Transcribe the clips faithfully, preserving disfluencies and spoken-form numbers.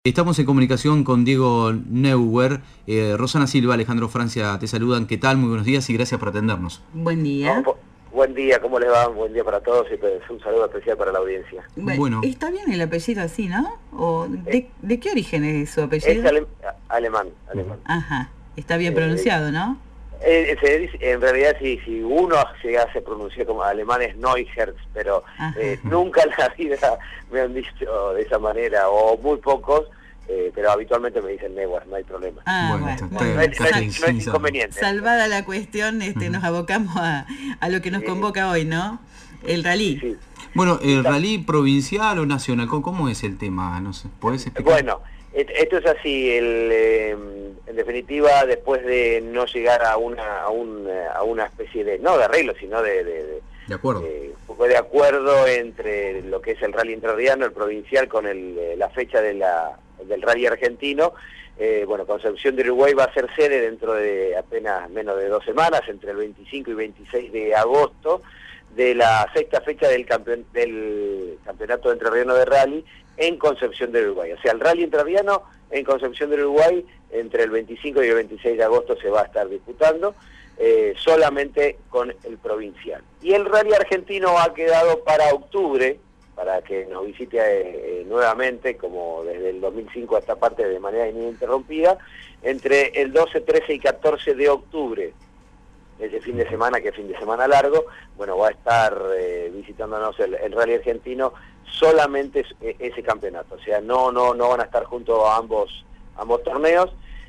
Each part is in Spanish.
Estamos en comunicación con Diego Neuwer, eh, Rosana Silva, Alejandro Francia te saludan. ¿Qué tal? Muy buenos días y gracias por atendernos. Buen No, día. bu- buen día, ¿cómo les va? Buen día para todos y pues, un saludo especial para la audiencia. Bueno, Bueno, está bien el apellido así, ¿no? ¿O Eh, de, de qué origen es su es apellido? ale- a- alemán, alemán. Ajá, está bien Eh, pronunciado, ¿no? eh, se dice- en realidad, si, si uno llega a se pronuncia como alemán es Neuherz, pero Ajá. eh, nunca en la vida me han dicho de esa manera, o muy pocos, eh, pero habitualmente me dicen Neuer, no hay problema. Ah, bueno, bueno, está- muy está- No bien. es, está no es- Sal- no es civilizado. inconveniente. salvada la cuestión, este, nos abocamos a, a lo que nos Sí, convoca hoy, ¿no? El sí, rally. sí. Bueno, ¿el Está- rally provincial o nacional? ¿Cómo, cómo es el tema? No sé, ¿podés explicar? Bueno, et- esto es así, el, eh, en definitiva, después de no llegar a una a, un, eh, a una especie de, no de arreglo, sino de, de, de, De acuerdo. eh, un poco de acuerdo entre lo que es el rally entrerriano, el provincial, con el, eh, la fecha de la, del rally argentino. Eh, bueno, Concepción de Uruguay va a ser sede dentro de apenas menos de dos semanas, entre el veinticinco y veintiséis de agosto, de la sexta fecha del, campeon del Campeonato Entrerriano de Rally en Concepción del Uruguay. O sea, el Rally Entrerriano en Concepción del Uruguay entre el veinticinco y el veintiséis de agosto se va a estar disputando, eh, solamente con el provincial. Y el Rally Argentino ha quedado para octubre, para que nos visite eh, nuevamente, como desde el dos mil cinco a esta parte de manera ininterrumpida, entre el doce, trece y catorce de octubre. Ese fin de semana, que es fin de semana largo, bueno, va a estar eh, visitándonos el, el Rally Argentino solamente es, e, ese campeonato, o sea, no no no van a estar junto a ambos ambos torneos.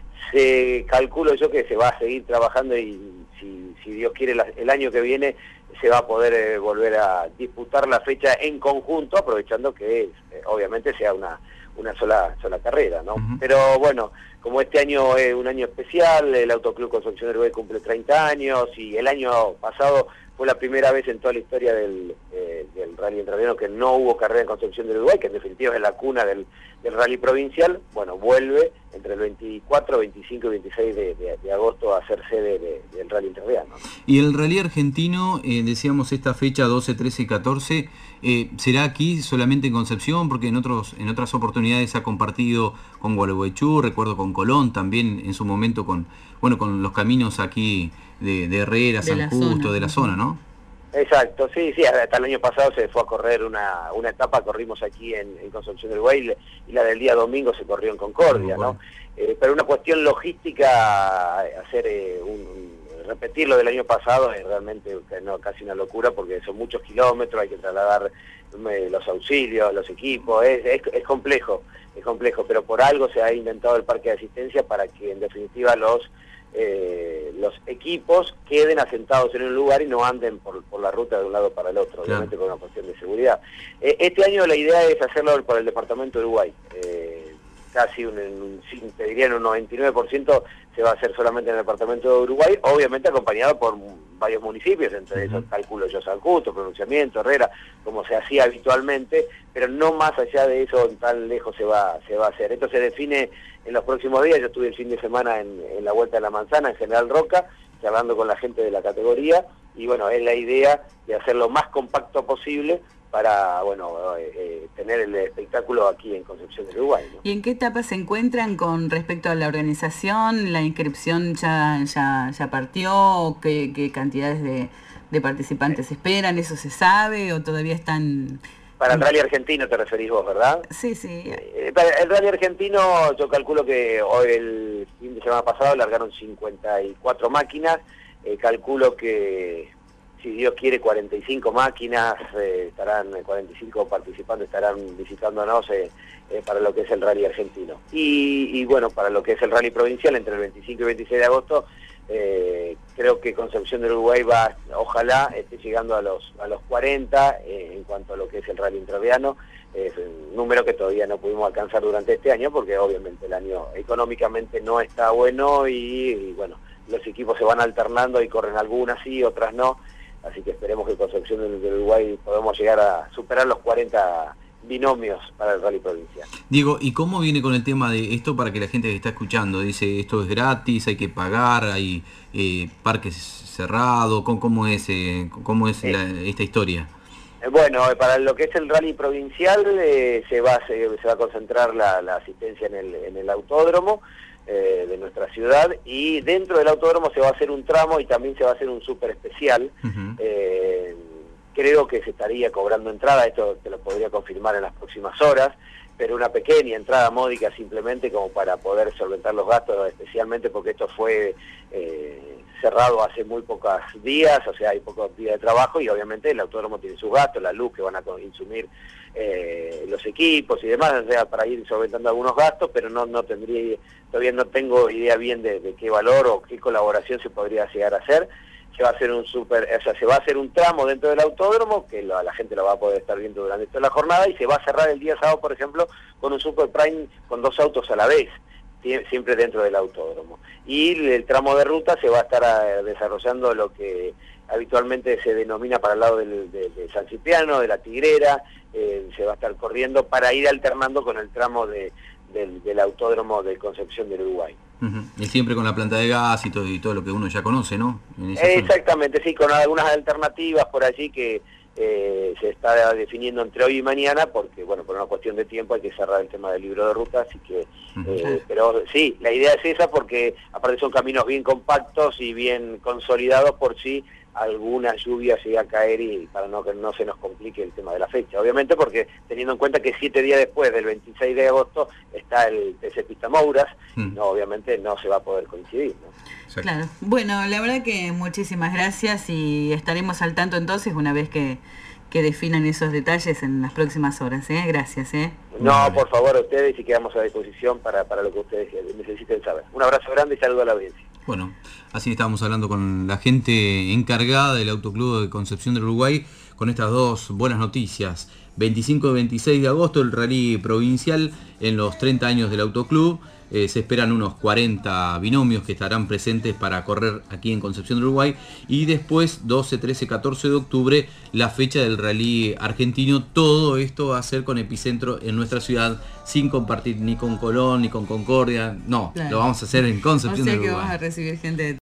Se calculo yo que se va a seguir trabajando y si, si Dios quiere la, el año que viene se va a poder eh, volver a disputar la fecha en conjunto, aprovechando que eh, obviamente sea una una sola sola carrera, ¿no? Ujú. Pero bueno, como este año es un año especial, el Autoclub Concepción del Uruguay cumple treinta años y el año pasado fue la primera vez en toda la historia del, eh, del rally entrerriano que no hubo carrera en Concepción del Uruguay, que en definitiva es la cuna del, del rally provincial. Bueno, vuelve entre el veinticuatro, veinticinco y veintiséis de, de, de agosto a ser sede de, del rally entrerriano. Y el rally argentino, eh, decíamos esta fecha doce, trece y catorce, eh, ¿será aquí solamente en Concepción? Porque en otros en otras oportunidades ha compartido con Gualeguaychú, recuerdo con Colón, también en su momento con bueno con los caminos aquí de, de Herrera, De San la Justo, zona. de la zona, ¿no? Exacto, sí, sí, hasta el año pasado se fue a correr una, una etapa, corrimos aquí en, en Concepción del Uruguay y le- y la del día domingo se corrió en Concordia, ¿no? Eh, pero una cuestión logística, hacer eh, un, un- repetir lo del año pasado es realmente que no, casi una locura porque son muchos kilómetros, hay que trasladar eh, los auxilios, los equipos, es, es, es complejo, es complejo, pero por algo se ha inventado el parque de asistencia para que en definitiva los Eh, los equipos queden asentados en un lugar y no anden por, por la ruta de un lado para el otro, Claro. obviamente por una cuestión de seguridad. Eh, este año la idea es hacerlo por el departamento de Uruguay, eh, casi un, un, te diría en un noventa y nueve por ciento se va a hacer solamente en el departamento de Uruguay, obviamente acompañado por varios municipios, entre esos Uh-huh. calculo yo San Justo, Pronunciamiento, Herrera, como se hacía habitualmente, pero no más allá de eso tan lejos se va, se va a hacer. Esto se define en los próximos días. Yo estuve el fin de semana en, en la Vuelta de la Manzana, en General Roca, charlando con la gente de la categoría, y bueno, es la idea de hacerlo más compacto posible para, bueno, eh, eh, tener el espectáculo aquí en Concepción del Uruguay, ¿no? ¿Y en qué etapa se encuentran con respecto a la organización? ¿La inscripción ya, ya, ya partió? ¿O qué, qué cantidades de, de participantes esperan? ¿Eso se sabe o todavía están...? Para el rally argentino te referís vos, ¿verdad? Sí, sí. Eh, para el rally argentino yo calculo que hoy el fin de semana pasado largaron cincuenta y cuatro máquinas, eh, calculo que si Dios quiere cuarenta y cinco máquinas, eh, estarán cuarenta y cinco participantes estarán visitándonos eh, eh, para lo que es el rally argentino. Y, y bueno, para lo que es el rally provincial entre el veinticinco y veintiséis de agosto, eh, creo que Concepción del Uruguay va, ojalá esté llegando a los a los cuarenta eh, en cuanto a lo que es el rally entrerriano, es un número que todavía no pudimos alcanzar durante este año porque obviamente el año económicamente no está bueno y, y bueno, los equipos se van alternando y corren algunas sí, otras no, así que esperemos que Concepción del, del Uruguay podamos llegar a superar los cuarenta binomios para el rally provincial. Diego, ¿y cómo viene con el tema de esto para que la gente que está escuchando dice esto es gratis, hay que pagar, hay eh, parques cerrados, ¿cómo, cómo es, eh, cómo es Eh, la, esta historia? Bueno, para lo que es el rally provincial eh, se, va, se, se va a concentrar la, la asistencia en el, en el autódromo eh, de nuestra ciudad, y dentro del autódromo se va a hacer un tramo y también se va a hacer un súper especial. Uh-huh. eh, creo que se estaría cobrando entrada, esto te lo podría confirmar en las próximas horas, pero una pequeña entrada módica simplemente como para poder solventar los gastos, especialmente porque esto fue eh, cerrado hace muy pocos días, o sea, hay pocos días de trabajo, y obviamente el autódromo tiene sus gastos, la luz que van a consumir eh, los equipos y demás, o sea, para ir solventando algunos gastos, pero no no tendría, todavía no tengo idea bien de, de qué valor o qué colaboración se podría llegar a hacer. Se va a hacer un super, o sea, se va a hacer un tramo dentro del autódromo, que la, la gente lo va a poder estar viendo durante toda la jornada, y se va a cerrar el día sábado, por ejemplo, con un Super Prime con dos autos a la vez, siempre dentro del autódromo. Y el tramo de ruta se va a estar a, desarrollando lo que habitualmente se denomina para el lado del, de, de San Cipriano, de la Tigrera, eh, se va a estar corriendo para ir alternando con el tramo de, del, del autódromo de Concepción del Uruguay. Uh-huh. Y siempre con la planta de gas y todo, y todo lo que uno ya conoce, ¿no? Exactamente, sí, con algunas alternativas por allí que eh, se está definiendo entre hoy y mañana, porque, bueno, por una cuestión de tiempo hay que cerrar el tema del libro de ruta, así que, uh-huh. eh, pero sí, la idea es esa, porque aparte son caminos bien compactos y bien consolidados por sí. Alguna lluvia llega a caer, y para no que no se nos complique el tema de la fecha, obviamente, porque teniendo en cuenta que siete días después del veintiséis de agosto está el T C Pista Mouras, mm. no, obviamente no se va a poder coincidir, ¿no? Claro. Bueno, la verdad que muchísimas gracias, y estaremos al tanto entonces una vez que, que definan esos detalles en las próximas horas, ¿eh? Gracias, ¿eh? No, vale. Por favor, a ustedes, y quedamos a disposición para, para lo que ustedes necesiten saber. Un abrazo grande y saludo a la audiencia. Bueno, así estábamos hablando con la gente encargada del Autoclub de Concepción del Uruguay con estas dos buenas noticias. veinticinco y veintiséis de agosto el rally provincial en los treinta años del Autoclub. Eh, se esperan unos cuarenta binomios que estarán presentes para correr aquí en Concepción del Uruguay. Y después, doce, trece, catorce de octubre, la fecha del rally argentino. Todo esto va a ser con epicentro en nuestra ciudad, sin compartir ni con Colón, ni con Concordia. No, claro. Lo vamos a hacer en Concepción o sea del Uruguay. Que vamos a recibir gente de